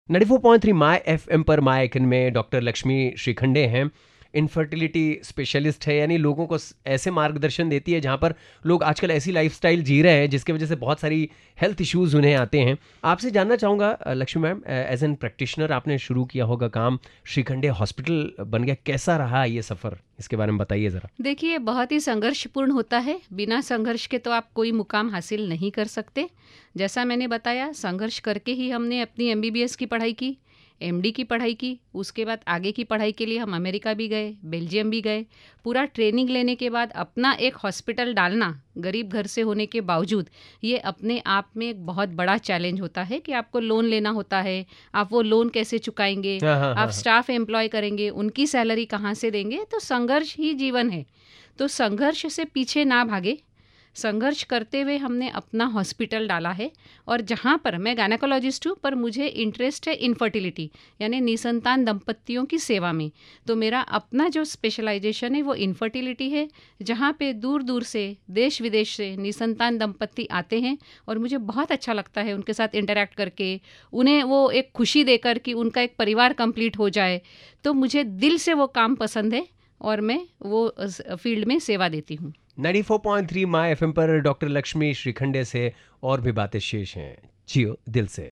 94.3 my FM पर my FM में doctor Lakshmi Shrikhande हैं। इनफर्टिलिटी स्पेशलिस्ट है, यानी लोगों को ऐसे मार्गदर्शन देती है जहाँ पर लोग आजकल ऐसी लाइफस्टाइल जी रहे हैं जिसकी वजह से बहुत सारी हेल्थ इश्यूज उन्हें आते हैं। आपसे जानना चाहूँगा Lakshmi ma'am, as an practitioner आपने शुरू किया होगा काम, श्रीखंडे हॉस्पिटल बन गया, कैसा रहा ये सफ़र, इसके बारे में बताइए ज़रा। देखिए, बहुत ही संघर्षपूर्ण होता है। बिना संघर्ष के तो आप कोई मुकाम हासिल नहीं कर सकते। जैसा मैंने बताया, संघर्ष करके ही हमने अपनी एमबीबीएस की पढ़ाई की, एमडी की पढ़ाई की। उसके बाद आगे की पढ़ाई के लिए हम अमेरिका भी गए, बेल्जियम भी गए। पूरा ट्रेनिंग लेने के बाद अपना एक हॉस्पिटल डालना, गरीब घर से होने के बावजूद, ये अपने आप में एक बहुत बड़ा चैलेंज होता है कि आपको लोन लेना होता है। आप वो लोन कैसे चुकाएंगे, हाँ हाँ आप हाँ हाँ। स्टाफ एम्प्लॉय करेंगे, उनकी सैलरी कहाँ से देंगे। तो संघर्ष ही जीवन है। तो संघर्ष से पीछे ना भागे। संघर्ष करते हुए हमने अपना हॉस्पिटल डाला है। और जहाँ पर मैं गायनेकोलॉजिस्ट हूँ, पर मुझे इंटरेस्ट है इनफर्टिलिटी, यानी निसंतान दंपत्तियों की सेवा में। तो मेरा अपना जो स्पेशलाइजेशन है वो इनफर्टिलिटी है, जहाँ पे दूर दूर से, देश विदेश से निसंतान दंपत्ति आते हैं। और मुझे बहुत अच्छा लगता है उनके साथ इंटरेक्ट करके, उन्हें वो एक खुशी देकर कि उनका एक परिवार कंप्लीट हो जाए। तो मुझे दिल से वो काम पसंद है और मैं वो फील्ड में सेवा देती हूँ। 94.3 माय एफएम पर डॉक्टर लक्ष्मी श्रीखंडे से और भी बातें शेष हैं। जियो दिल से।